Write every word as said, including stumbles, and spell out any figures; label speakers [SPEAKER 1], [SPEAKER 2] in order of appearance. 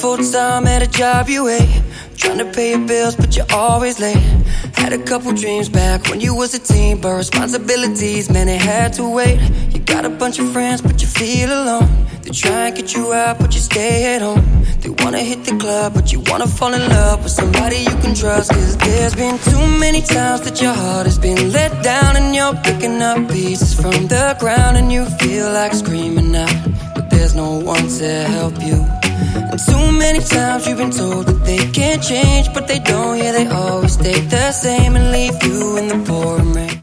[SPEAKER 1] full-time at a job you hate, trying to pay your bills but you're always late. Had a couple dreams back when you was a teen, but responsibilities, man, it had to wait. You got a bunch of friends but you feel alone. They try and get you out but you stay at home. They wanna hit the club but you wanna fall in love with somebody you can trust. Cause there's been too many times that your heart has been let down, and you're picking up pieces from the ground, and you feel like screaming out, but there's no one to help you. And too many times you've been told that they can't change, but they don't, yeah, they always stay the same and leave you in the pouring rain.